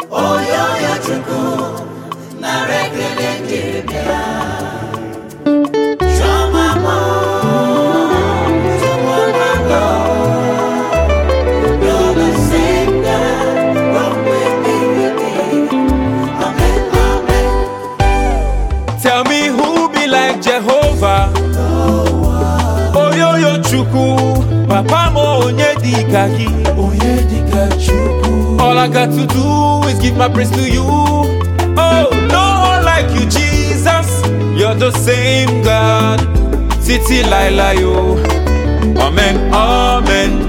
Oh, yo, chuku, narekele njibia. Shoma mo, shoma mo. You're the same God, from with me. Amen, amen. Tell me who be like Jehovah. Oh, yo, chuku, papa mo onye dikaki. All I got to do is give my praise to you. Oh, no one like you, Jesus. You're the same God. Titi Laila yo. Amen, amen.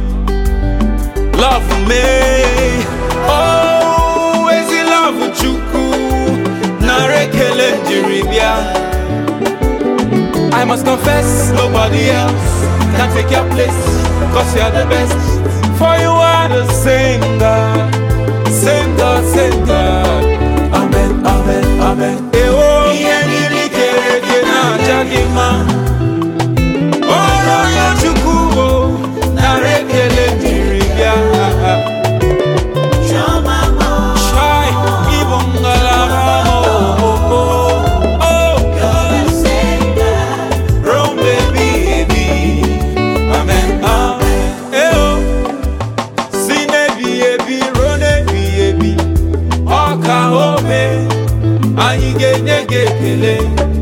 Love me. Oh, is he love chuku? Narekele njiribia. I must confess, nobody else can take your place, 'cause you're the best. For you are the same God, same God, same God. Amen, amen, amen. Ewo yeni kereke na jagima. Olo yo chukuo na rekele diribia. Shoma mo, Shai ibongala mo. Oh, you're the same God. Rome baby. Amen, amen. Ewo. Oka ome anyị ga-enye gị ekele.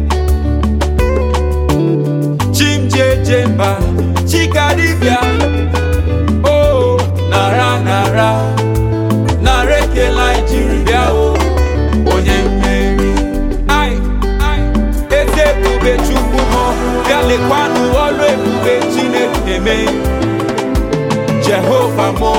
Chimjeje mba chikadibịa. Oh, nara nara ekele anyị jiri bịa. O onye mmeri eze ebube Chukwu mọ bịa lekwanụ ọlụ ebube Chineke na-eme. Jehova mọ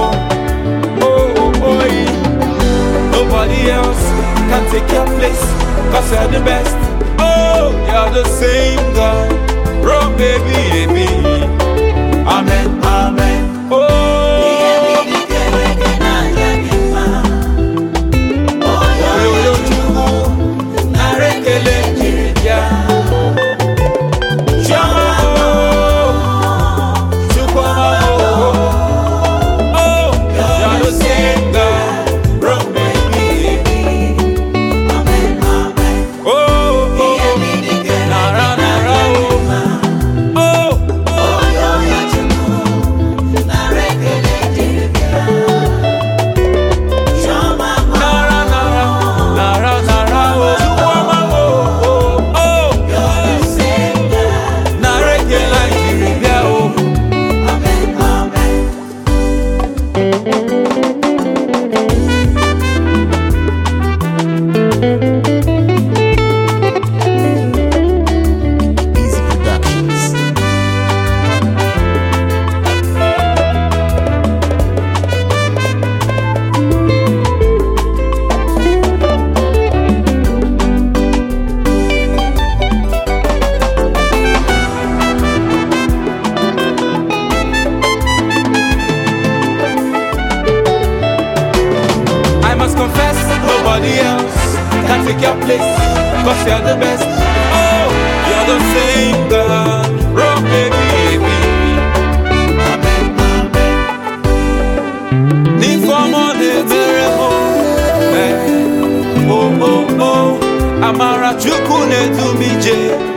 nobody else can take your place, 'cause you're the best. Oh, you're the same God. Bro, baby. Amen, amen. Oh, Yeni kereke na jagima. Oh, yo, chuku, narekele njibia. Shoma mo, Chukwu mo. Oh, you're the same God. Bro, baby. amen, amen. Oh, Yeni kereke nara, na jagima. oh. Oh, yo, chuku, narekele njibia. Shoma mo, Nara, oh. Chukwuma, oh. you're the same God. Narekele njiribia, oh. Amen, amen. Easy Productions. I must confess, nobody else can take your place, 'cause you're the best. Oh, you're the same God. Rock baby. Amen, amen. Need for more than oh. Amara chukune to me,